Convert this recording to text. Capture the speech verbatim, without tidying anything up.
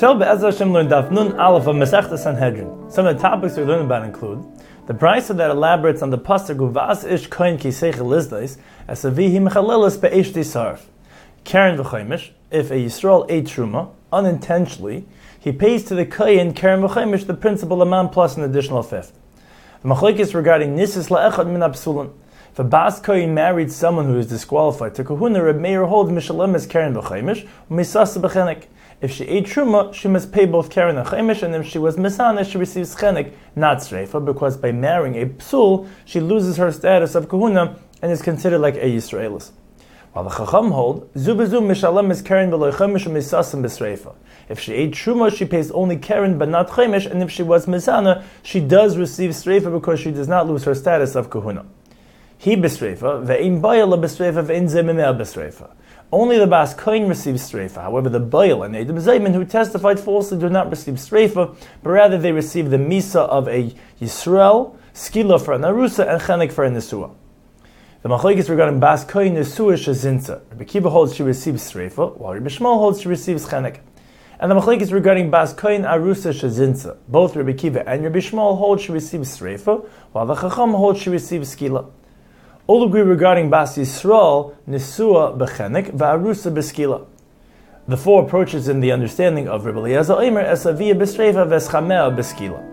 Today, Be'ez Hashem, learn Daf Nun Aleph of Masechta Sanhedrin. Some of the topics we learn about include the brisa that elaborates on the pasuk Uvas Ish Kohen Ki Seichel Lizdais as a Vihi Mechalelis Be'esh Sarf. Karen v'chaimish, if a Yisrael ate truma unintentionally, he pays to the Kohen Karen v'chaimish the principal amount plus an additional fifth. The machlokes regarding Nisis la'echad min apsulin. If a Bas Kohen married someone who is disqualified to Kahuna, Reb Meir holds Mishalem as Karen v'chaimish, u'misasa b'chenek. If she ate truma, she must pay both Karen and chaimish, and if she was misana, she receives chenek, not sreifa, because by marrying a psul, she loses her status of kahuna and is considered like a Yisraelis. While the Chacham hold, zu bezu mishalem is Karen v'lo chaimish u'misasim b'sreifa. If she ate truma, she pays only Karen but not chaimish, and if she was misana, she does receive sreifa because she does not lose her status of kahuna. He b'sreifa, ve'im bayala b'sreifa, ve'im zemimeh b'sreifa. Only the Bas Kohen receives streifa. However, the Baal and Edom Zayman who testified falsely do not receive streifa, but rather they receive the misa of a Yisrael, skila for an arusa, and chenek for a nesua. The machlokes regarding Bas Kohen nesua shezinsa. Rabbi Kiva holds she receives streifa, while Rabbi Shmuel holds she receives chenek. And the machlokes regarding Bas Kohen arusa shezinsa. Both Rabbi Kiva and Rabbi Shmuel hold she receives streifa, while the Chacham holds she receives skila. All agree regarding Bas Yisrael, Nisua b'chenek, v'arusa b'skila. The four approaches in the understanding of Rebbe Eliezer Omer, Esaviyah b'streifa, v'eschamea b'skila.